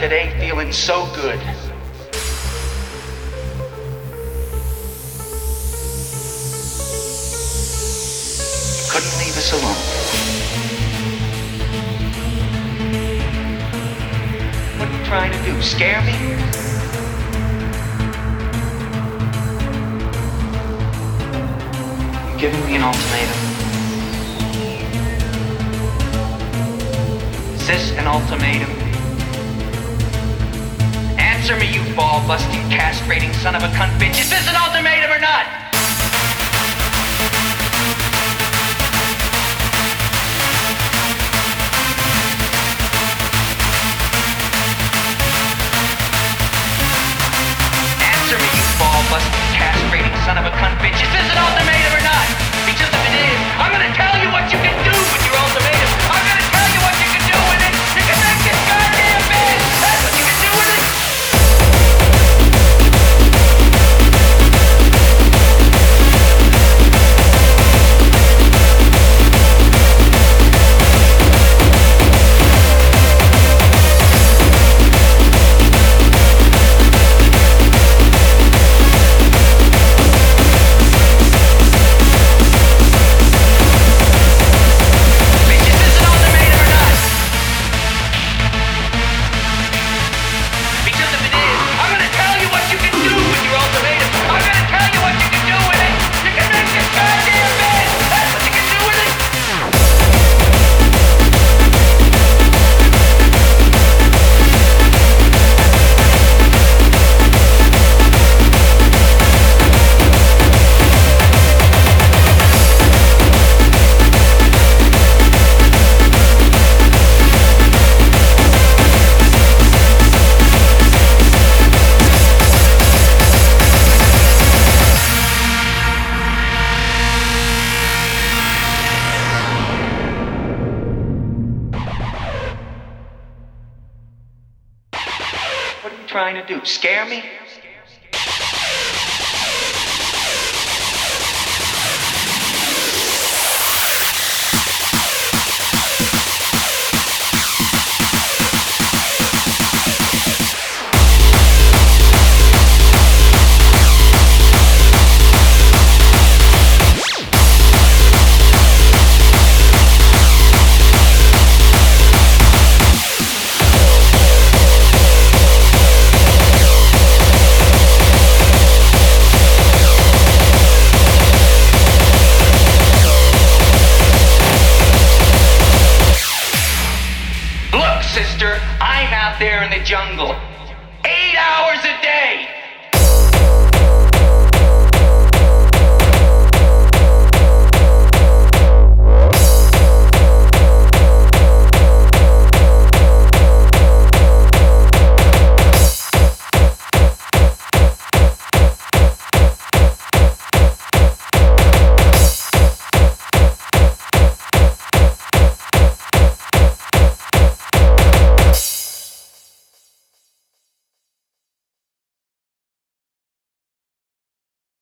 today feeling so good. You couldn't leave us alone. What are you trying to do? Scare me? You're giving me an ultimatum. Is this an ultimatum? Answer me, you ball-busting, castrating son of a cunt bitch. Is this an ultimatum or not? Answer me, you ball-busting, castrating son of a cunt bitch. Is this an ultimatum or not? Because if it is, I'm gonna tell you what you can do with your ultimatum. I'm gonna tell you what you can do with it. You can make this goddamn bed. That's what you can do with it. What are you trying to do? Scare me? Sister, I'm out there in the jungle 8 hours a day.